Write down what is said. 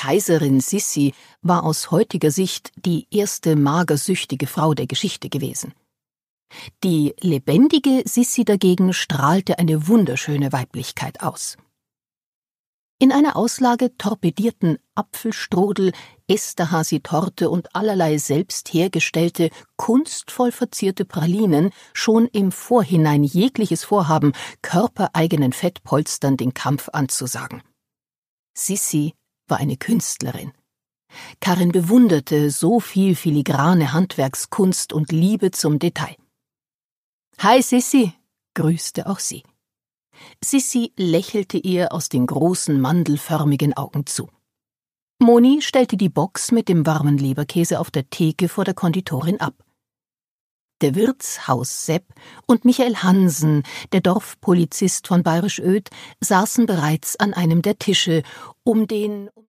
Kaiserin Sissi war aus heutiger Sicht die erste magersüchtige Frau der Geschichte gewesen. Die lebendige Sissi dagegen strahlte eine wunderschöne Weiblichkeit aus. In einer Auslage torpedierten Apfelstrudel, Esterhazy-Torte und allerlei selbst hergestellte, kunstvoll verzierte Pralinen schon im Vorhinein jegliches Vorhaben, körpereigenen Fettpolstern den Kampf anzusagen. Sissi war eine Künstlerin. Karin bewunderte so viel filigrane Handwerkskunst und Liebe zum Detail. »Hi Sissi«, grüßte auch sie. Sissi lächelte ihr aus den großen mandelförmigen Augen zu. Moni stellte die Box mit dem warmen Leberkäse auf der Theke vor der Konditorin ab. Der Wirtshaus-Sepp und Michael Hansen, der Dorfpolizist von Bayerisch Öd, saßen bereits an einem der Tische, um den